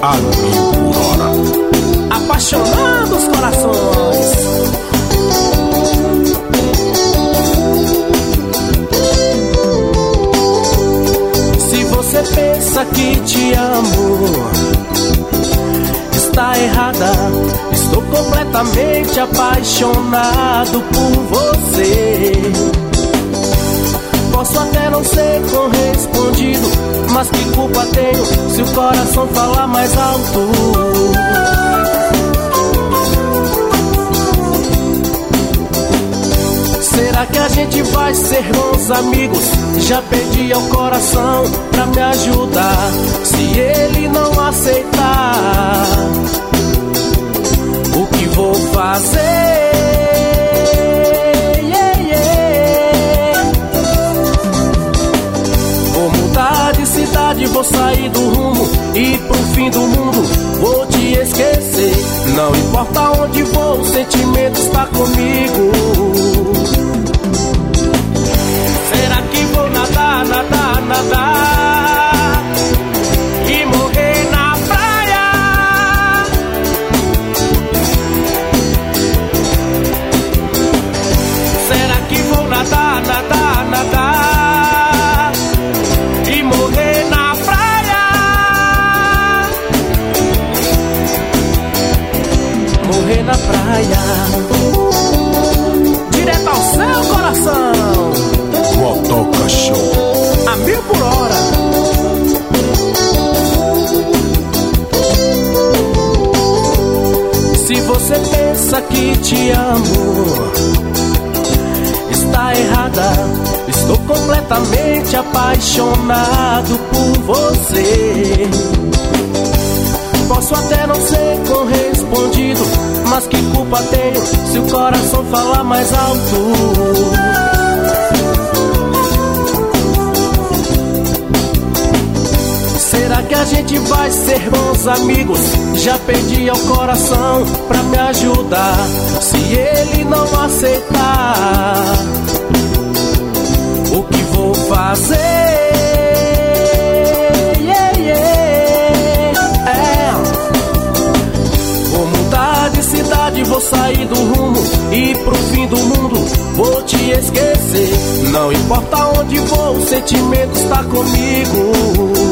a 1000 por hora. Apaixonando os corações. Se você pensa que te amo, está errada. Estou completamente apaixonado por você. Posso até não ser correspondido, mas que culpa tenho se o coração falar mais alto? Será que a gente vai ser bons amigos? Já pedi ao coração pra me ajudar. Se ele não aceitar, o que vou fazer? Vou mudar de cidade, vou sair do rumo e pro fim do mundo vou te esquecer. Não importa onde vou, o sentimento está comigo. Será que vou nadar, nadar, nadar e morrer na praia? Será que vou nadar, nadar, nadar e morrer na praia? Morrer na praia, direto ao seu coração. Motoca Show a 1000 por hora. Se você pensa que te amo, está errada. Estou completamente apaixonado por você. Posso até não ser correspondido, mas que culpa tenho se o coração falar mais alto? Será que a gente vai ser bons amigos? Já pedi ao coração pra me ajudar. Se ele não aceitar, o que vou fazer? Vou mudar de cidade, vou sair do rumo e pro fim do mundo vou te esquecer. Não importa onde vou, o sentimento está comigo.